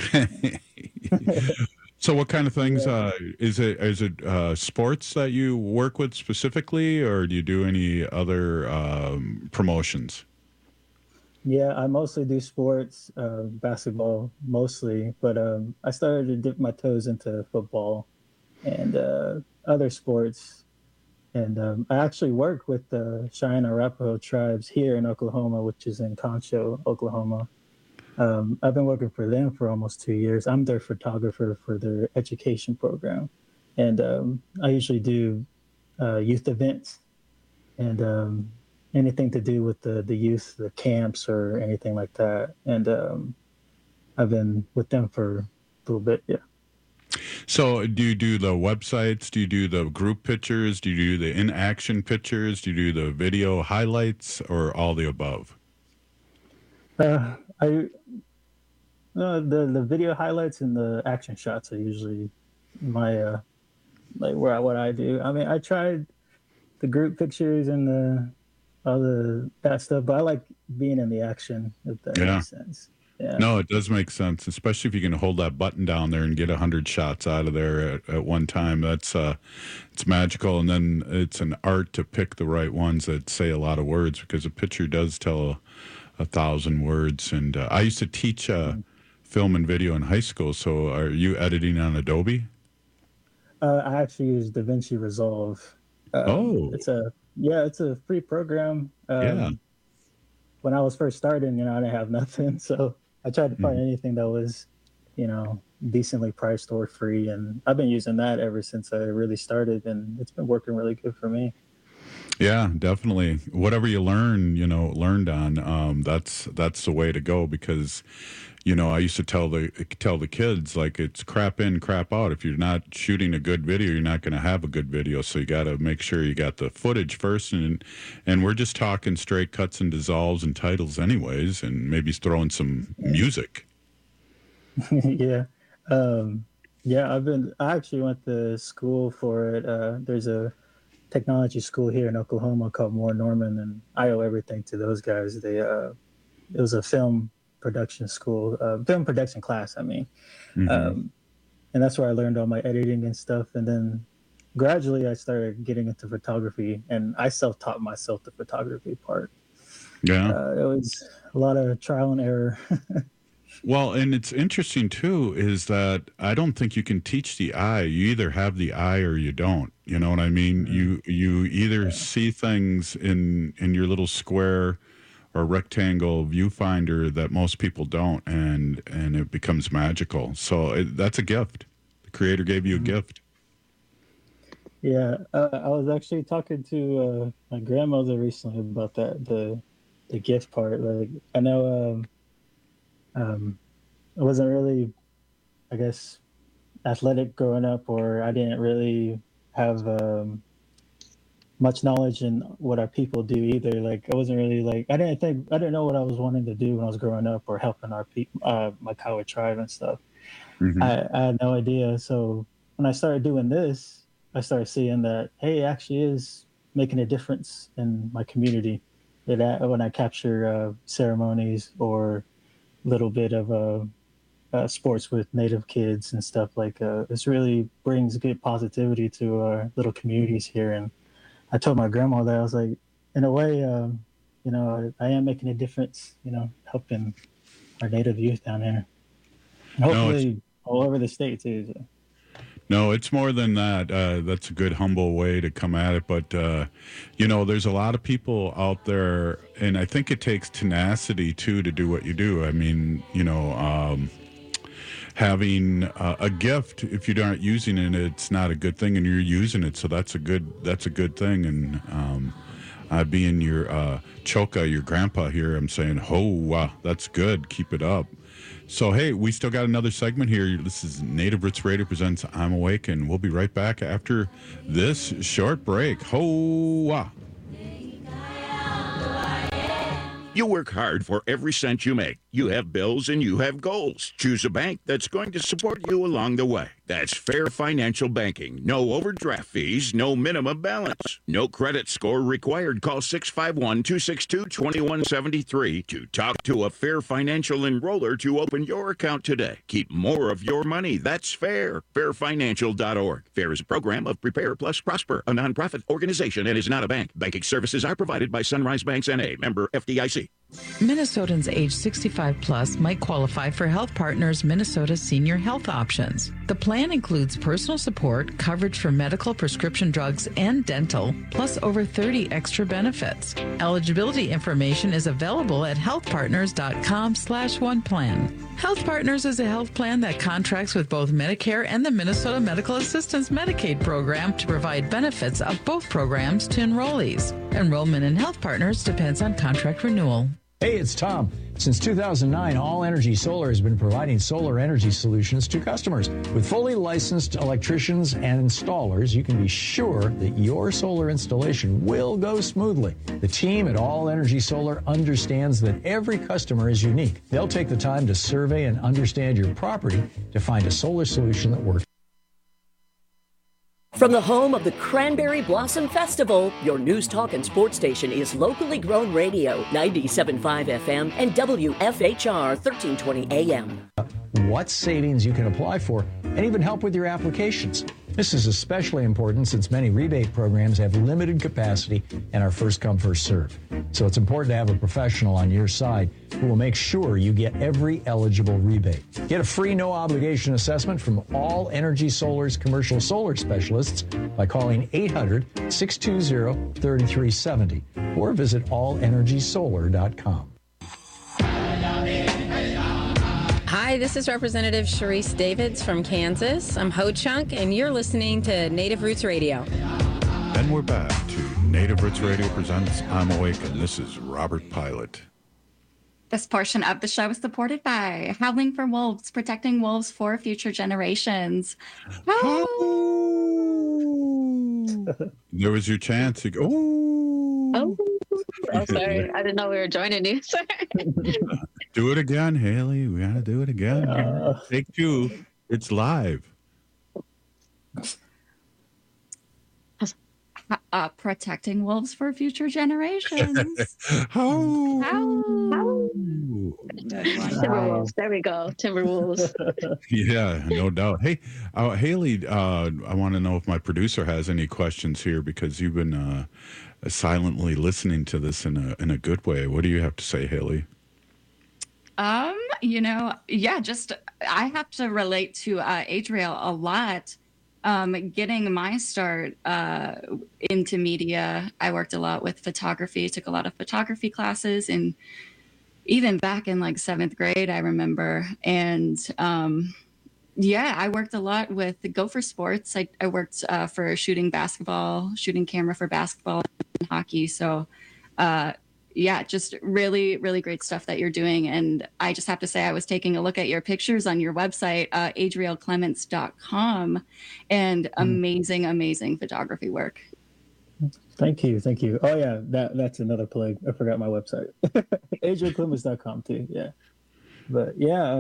So what kind of things, is it sports that you work with specifically, or do you do any other promotions? Yeah, I mostly do sports, basketball mostly, but I started to dip my toes into football and other sports. And I actually work with the Cheyenne Arapaho tribes here in Oklahoma, which is in Concho, Oklahoma. I've been working for them for almost 2 years. I'm their photographer for their education program. And I usually do youth events and anything to do with the youth, the camps or anything like that. And I've been with them for a little bit, yeah. So do you do the websites? Do you do the group pictures? Do you do the in-action pictures? Do you do the video highlights, or all the above? The video highlights and the action shots are usually my what I do. I mean, I tried the group pictures and all that stuff, but I like being in the action, if that makes sense. Yeah. No, it does make sense, especially if you can hold that button down there and get 100 shots out of there at one time. That's it's magical, and then it's an art to pick the right ones that say a lot of words, because a picture does tell 1,000 words. And I used to teach film and video in high school. So are you editing on Adobe? I actually use DaVinci Resolve. It's a free program. When I was first starting, I didn't have nothing, so I tried to find anything that was, decently priced or free, and I've been using that ever since I really started, and it's been working really good for me. Yeah, definitely. Whatever you learned on, that's the way to go, because, I used to tell the kids, like, it's crap in, crap out. If you're not shooting a good video, you're not going to have a good video. So you got to make sure you got the footage first. And we're just talking straight cuts and dissolves and titles anyways, and maybe throwing some music. Yeah. I actually went to school for it. There's a technology school here in Oklahoma called Moore Norman, and I owe everything to those guys. It was a film production school, film production class, Mm-hmm. And that's where I learned all my editing and stuff. And then gradually I started getting into photography, and I self-taught myself the photography part. Yeah. It was a lot of trial and error. Well, and it's interesting too, is that I don't think you can teach the eye. You either have the eye or you don't. You know what I mean? You either see things in your little square or rectangle viewfinder that most people don't, and it becomes magical. So that's a gift. The Creator gave you a gift. Yeah, I was actually talking to my grandmother recently about that, the gift part. Like, I know I wasn't really, I guess, athletic growing up, or I didn't really have much knowledge in what our people do either. Like, I wasn't really I didn't know what I was wanting to do when I was growing up, or helping our people, my Kiowa tribe and stuff. Mm-hmm. I had no idea. So when I started doing this, I started seeing that, hey, it actually is making a difference in my community. When I capture ceremonies or little bit of sports with Native kids and stuff, this really brings good positivity to our little communities here. And I told my grandma that I was like, in a way, I am making a difference, helping our Native youth down here, and hopefully all over the state too. So. No, it's more than that. That's a good, humble way to come at it. But, there's a lot of people out there, and I think it takes tenacity, too, to do what you do. I mean, having a gift, if you aren't using it, it's not a good thing, and you're using it. So that's a good thing. And being your Choka, your grandpa here, I'm saying, wow, that's good. Keep it up. So, hey, we still got another segment here. This is Native Roots Radio presents I'm Awake, and we'll be right back after this short break. Ho-wah. You work hard for every cent you make. You have bills and you have goals. Choose a bank that's going to support you along the way. That's Fair Financial Banking. No overdraft fees, no minimum balance. No credit score required. Call 651-262-2173 to talk to a Fair Financial enroller to open your account today. Keep more of your money. That's fair. Fairfinancial.org. FAIR is a program of Prepare Plus Prosper, a nonprofit organization, and is not a bank. Banking services are provided by Sunrise Banks N.A., member FDIC. Minnesotans age 65 plus might qualify for Health Partners Minnesota Senior Health Options. The plan includes personal support, coverage for medical, prescription drugs, and dental, plus over 30 extra benefits. Eligibility information is available at healthpartners.com/oneplan. Health Partners is a health plan that contracts with both Medicare and the Minnesota Medical Assistance Medicaid program to provide benefits of both programs to enrollees. Enrollment in Health Partners depends on contract renewal. Hey, it's Tom. Since 2009, All Energy Solar has been providing solar energy solutions to customers. With fully licensed electricians and installers, you can be sure that your solar installation will go smoothly. The team at All Energy Solar understands that every customer is unique. They'll take the time to survey and understand your property to find a solar solution that works. From the home of the Cranberry Blossom Festival, your news, talk, and sports station is locally grown radio, 97.5 FM and WFHR 1320 AM. What savings you can apply for, and even help with your applications. This is especially important since many rebate programs have limited capacity and are first come, first serve. So it's important to have a professional on your side who will make sure you get every eligible rebate. Get a free no-obligation assessment from All Energy Solar's commercial solar specialists by calling 800-620-3370 or visit allenergysolar.com. Hi, this is Representative Sharice Davids from Kansas. I'm Ho Chunk, and you're listening to Native Roots Radio. And we're back to Native Roots Radio presents I'm Awake, and this is Robert Pilot. This portion of the show is supported by Howling for Wolves, protecting wolves for future generations. There was your chance to go. Oh, sorry. I didn't know we were joining you. Sorry. Do it again, Haley. We got to do it again. Take two. It's live. Protecting wolves for future generations. Timberwolves. There we go. Timberwolves. Yeah, no doubt. Hey, Haley, I want to know if my producer has any questions here, because you've been silently listening to this in a good way. What do you have to say, Haley? Just I have to relate to Adriel a lot. Getting my start into media, I worked a lot with photography, took a lot of photography classes, and even back in like 7th grade, I remember. And I worked a lot with Gopher Sports. I worked for shooting camera for basketball and hockey. So just really, really great stuff that you're doing. And I just have to say, I was taking a look at your pictures on your website, adrielclements.com, and amazing photography work. Thank you. Oh yeah, that's another plug. I forgot my website. adrielclements.com too. Yeah. But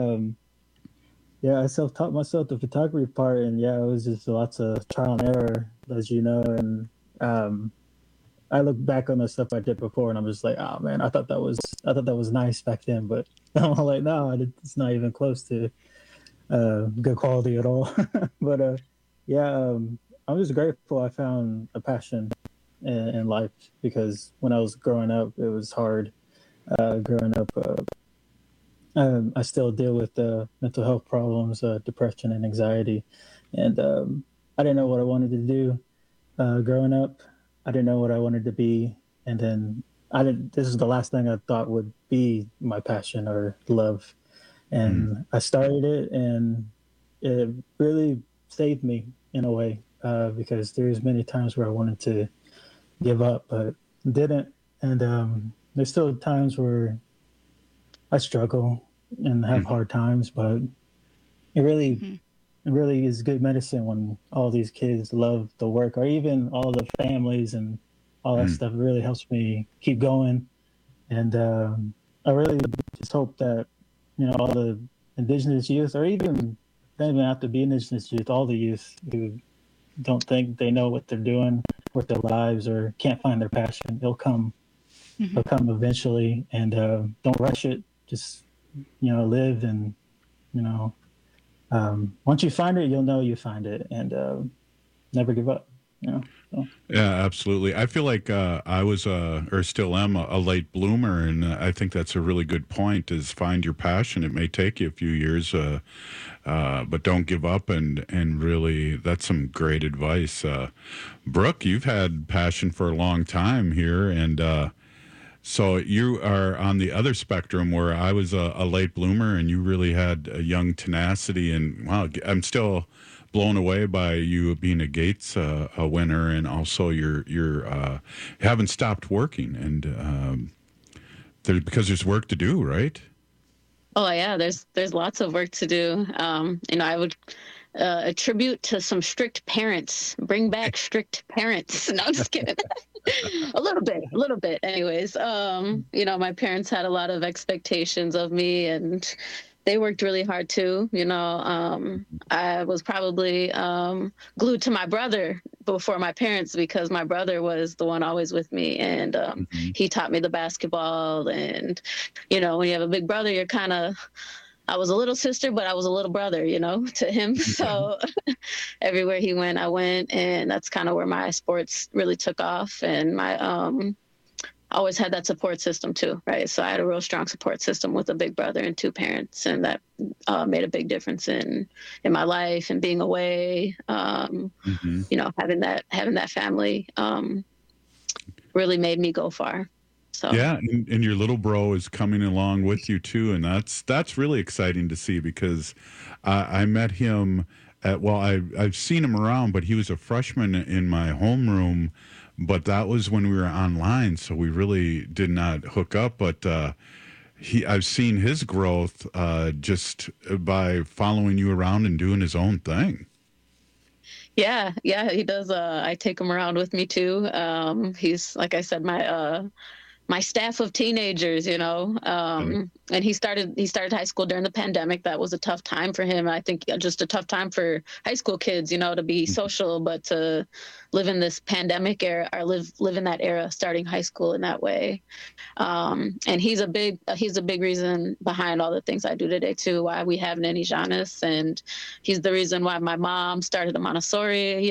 I self-taught myself the photography part, and it was just lots of trial and error, as you know. And I look back on the stuff I did before, and I'm just like, oh man, I thought that was nice back then, but I'm like, no, it's not even close to good quality at all. But I'm just grateful I found a passion in life, because when I was growing up, it was hard. Growing up, I still deal with mental health problems, depression and anxiety, and I didn't know what I wanted to do growing up. I didn't know what I wanted to be, and then this is the last thing I thought would be my passion or love, and I started it, and it really saved me in a way, because there's many times where I wanted to give up but didn't, and there's still times where I struggle and have hard times, but it really is good medicine when all these kids love the work, or even all the families and all that stuff. It really helps me keep going. And I really just hope that, all the indigenous youth, or even don't even have to be indigenous youth, all the youth who don't think they know what they're doing with their lives or can't find their passion, it'll come eventually. And don't rush it. Just, live, and, once you find it, you'll know you find it, and never give up. So. Yeah, absolutely. I feel like I was, or still am, a late bloomer, and I think that's a really good point, is find your passion. It may take you a few years, but don't give up, and really, that's some great advice. Brooke, you've had passion for a long time here, and so you are on the other spectrum, where I was a late bloomer, and you really had a young tenacity. And wow, I'm still blown away by you being a Gates a winner, and also you're haven't stopped working, and because there's work to do, right? Oh yeah, there's lots of work to do. I would attribute to some strict parents. Bring back strict parents. No, I'm just kidding. a little bit. Anyways, my parents had a lot of expectations of me, and they worked really hard too. I was probably glued to my brother before my parents, because my brother was the one always with me, and he taught me the basketball. And when you have a big brother, you're kind of, I was a little sister, but I was a little brother, to him. So everywhere he went, I went, and that's kind of where my sports really took off. And my I always had that support system too, right? So I had a real strong support system with a big brother and two parents, and that made a big difference in my life and being away. Having that family really made me go far. So yeah, and your little bro is coming along with you too, and that's really exciting to see, because I met him at, I've seen him around, but he was a freshman in my homeroom but that was when we were online, so we really did not hook up. But I've seen his growth just by following you around and doing his own thing. Yeah, he does. I take him around with me too. He's, like I said, my staff of teenagers, and he started high school during the pandemic. That was a tough time for him. I think just a tough time for high school kids, to be social, but to live in this pandemic era, or live in that era, starting high school in that way. And he's a big reason behind all the things I do today too, why we have Nanny Janice, and he's the reason why my mom started a Montessori,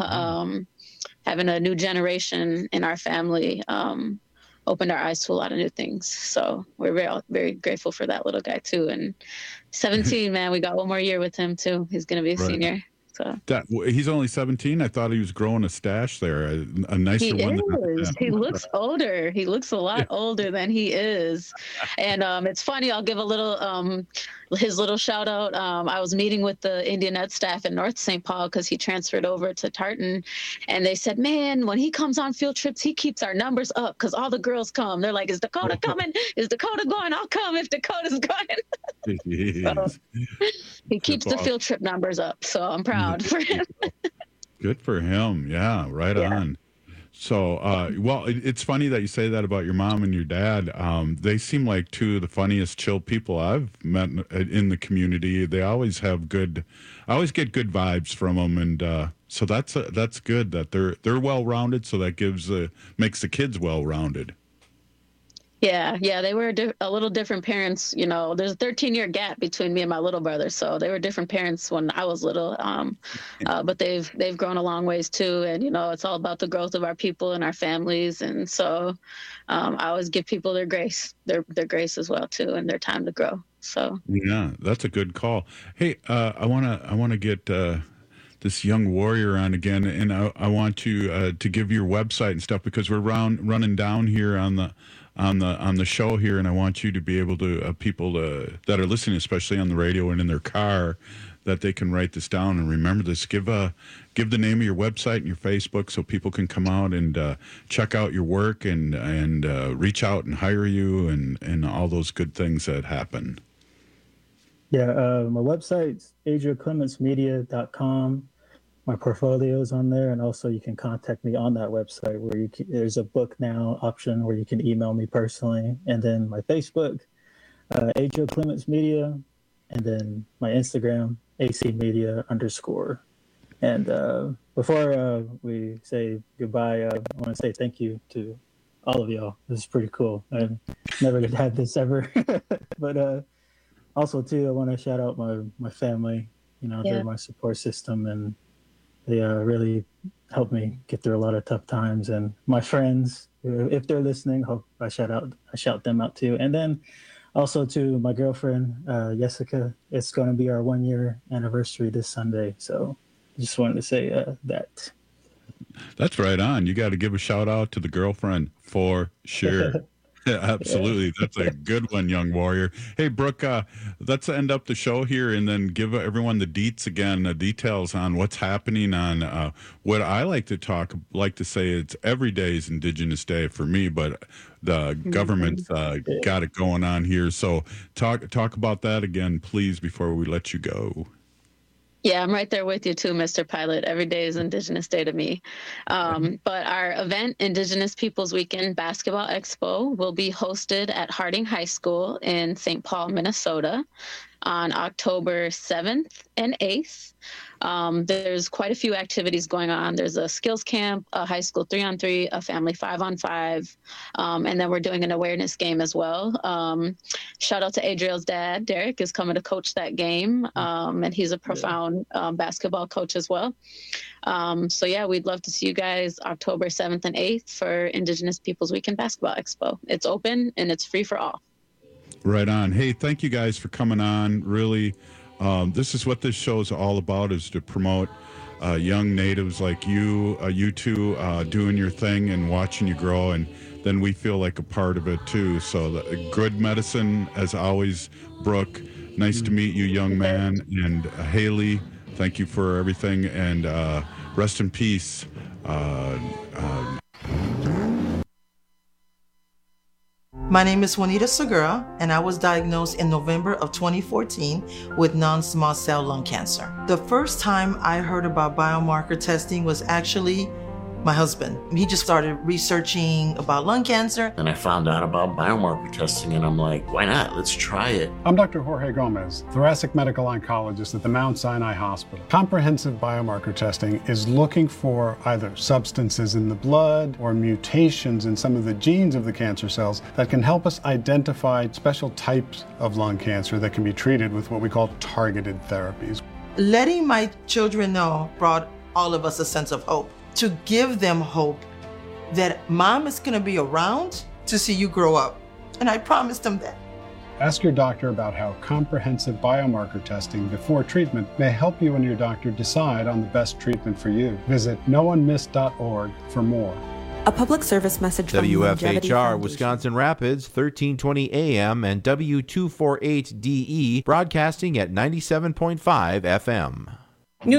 having a new generation in our family, opened our eyes to a lot of new things. So we're very, very grateful for that little guy too. And 17, man, we got one more year with him too. He's going to be a senior. So he's only 17. I thought he was growing a stash there, a nicer one. He looks older. He looks a lot older than he is. And it's funny. I'll give a little his little shout out. I was meeting with the Indianet staff in North St. Paul because he transferred over to Tartan, and they said, "Man, when he comes on field trips, he keeps our numbers up because all the girls come. They're like, is Dakota coming? Is Dakota going? I'll come if Dakota's going." So, he keeps the field trip numbers up, so I'm proud for him. Good for him. Yeah, right on. So, well, it's funny that you say that about your mom and your dad. They seem like two of the funniest, chill people I've met in the community. They always have I always get good vibes from them, and so that's good that they're well-rounded. So that makes the kids well-rounded. Yeah, they were a little different parents. There's a 13-year gap between me and my little brother, so they were different parents when I was little. But they've grown a long ways too, and it's all about the growth of our people and our families. And so I always give people their grace as well too, and their time to grow. So yeah, that's a good call. Hey, I wanna get this young warrior on again, and I want to give your website and stuff because we're running down here on the show here, and I want you to be able to people that are listening, especially on the radio and in their car, that they can write this down and remember this. Give the name of your website and your Facebook so people can come out and check out your work and reach out and hire you and all those good things that happen. Yeah, my website's adrielclementsmedia.com. My portfolio is on there, and also you can contact me on that website where there's a book now option where you can email me personally, and then my Facebook, Adriel Clements Media, and then my Instagram, AC_Media_. And before we say goodbye, I want to say thank you to all of y'all. This is pretty cool. I never had this ever, but also too, I want to shout out my family. They're my support system, and they really helped me get through a lot of tough times. And my friends, if they're listening, hope I shout them out too. And then also to my girlfriend, Jessica. It's going to be our 1-year anniversary this Sunday. So just wanted to say that. That's right on. You got to give a shout out to the girlfriend for sure. Yeah, absolutely. That's a good one, young warrior. Hey, Brooke, let's end up the show here and then give everyone the deets again, the details on what's happening on what I like to say it's every day is Indigenous Day for me, but the government's got it going on here. So talk about that again, please, before we let you go. Yeah, I'm right there with you too, Mr. Pilot. Every day is Indigenous Day to me. But our event, Indigenous Peoples Weekend Basketball Expo, will be hosted at Harding High School in St. Paul, Minnesota on October 7th and 8th. There's quite a few activities going on. There's a skills camp, a high school 3-on-3, a family 5-on-5, and then we're doing an awareness game as well. Shout out to Adriel's dad, Derek, is coming to coach that game, and he's a profound basketball coach as well. So yeah, we'd love to see you guys October 7th and 8th for Indigenous Peoples Weekend Basketball Expo. It's open and it's free for all. Right on. Hey, thank you guys for coming on. Really, this is what this show is all about, is to promote young natives like you two doing your thing and watching you grow, and then we feel like a part of it too. So good medicine, as always, Brooke. Nice to meet you, young man. And Haley, thank you for everything, and rest in peace. My name is Juanita Segura, and I was diagnosed in November of 2014 with non-small cell lung cancer. The first time I heard about biomarker testing was actually my husband. He just started researching about lung cancer. And I found out about biomarker testing, and I'm like, why not? Let's try it. I'm Dr. Jorge Gomez, thoracic medical oncologist at the Mount Sinai Hospital. Comprehensive biomarker testing is looking for either substances in the blood or mutations in some of the genes of the cancer cells that can help us identify special types of lung cancer that can be treated with what we call targeted therapies. Letting my children know brought all of us a sense of hope. To give them hope that mom is going to be around to see you grow up. And I promised them that. Ask your doctor about how comprehensive biomarker testing before treatment may help you and your doctor decide on the best treatment for you. Visit noonemiss.org for more. A public service message from WFHR Wisconsin Rapids, 1320 AM and W248DE, broadcasting at 97.5 FM.